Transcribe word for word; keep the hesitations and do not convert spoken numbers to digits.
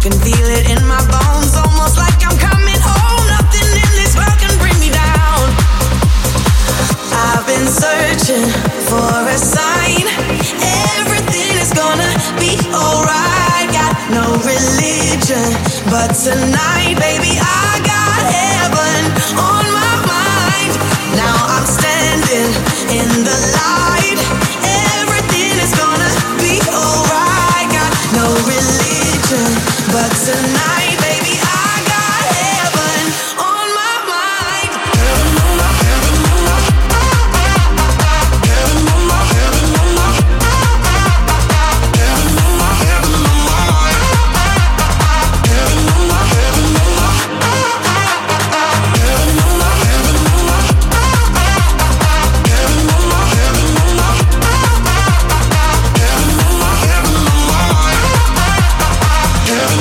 can feel it in my bones, almost like I'm coming home. Nothing in this world can bring me down. I've been searching for a sign. Everything is gonna be alright. Got no religion, but tonight, baby, I got heaven on my mind. Now I'm standing in the light. Everything is gonna be alright. Got no religion, but tonight